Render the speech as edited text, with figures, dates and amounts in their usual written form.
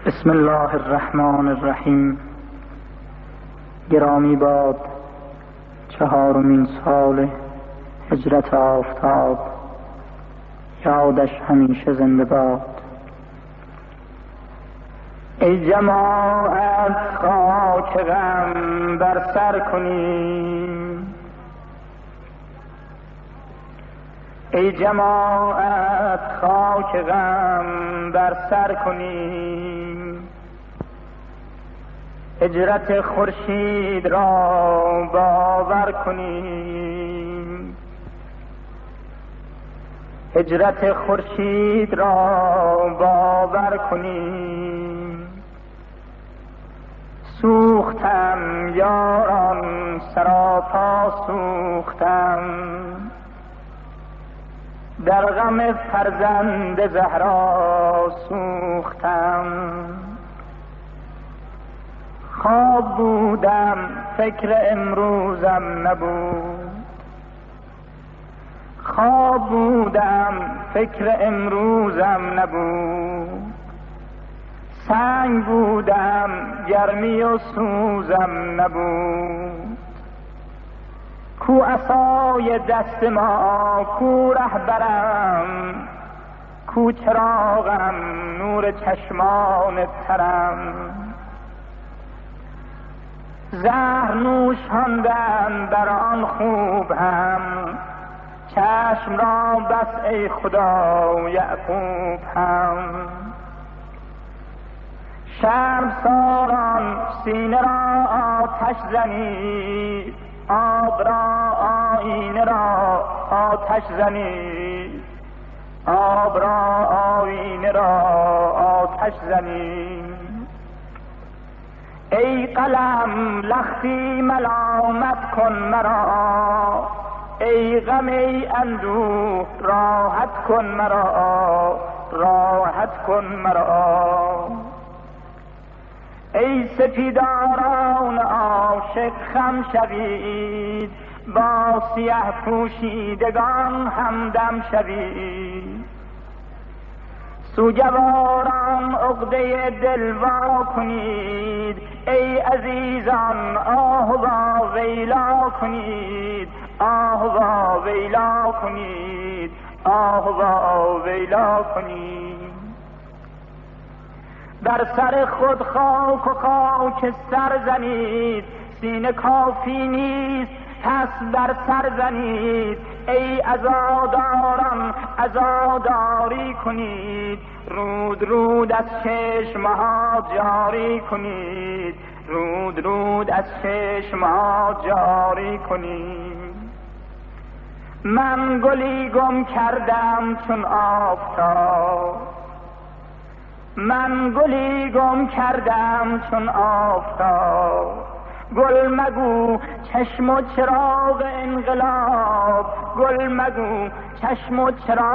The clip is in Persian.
بسم الله الرحمن الرحیم. گرامی باد 4مین سال هجرت آفتاب، یادش همیشه زنده باد. ای جماعت خاک غم بر سر کنیم، ای جماعت خاک غم بر سر کنیم. هجرت خورشید را باور کنیم، هجرت خورشید را باور کنیم. سوختم یاران سراپا سوختم، در غم فرزند زهرا سوختم. خواب بودم فکر امروزم نبود، خواب بودم فکر امروزم نبود. سنگ بودم گرمی و سوزم نبود. کو عصای دست ما، کو رهبرم، کو چراغم، نور چشمان ترم. زهر نوشاندم بر آن خوب هم، چشم را بس ای خدا یعقوب هم. شرمساران سینه را آتش زنید، آب را آینه را آتش زنید، آب را آینه را آتش زنید. ای قلم لختی ملامت کن مرا، ای غم ای اندوه راحت کن مرا، راحت کن مرا. ای سپیداران عاشق خم شوید، با سیه پوشیدگان همدم شوید. سوگواران عقده دل وا کنید، ای عزیزان آه وا ویلا کنید، آه وا ویلا کنید، آه وا ویلا کنید. بر سر خود خاک و خاک سر زنید، سینه کافی نیست پس بر سر زنید. ای عزاداران عزاداری کنید، رود رود از چشمها جاری کنید، رود رود از چشمها جاری کنید. من گلی گم کردم چون آفتاب، من گلی گم کردم چون آفتاب. گل مگو چشم و چراغ انقلاب، گل مگو چشم و چراغ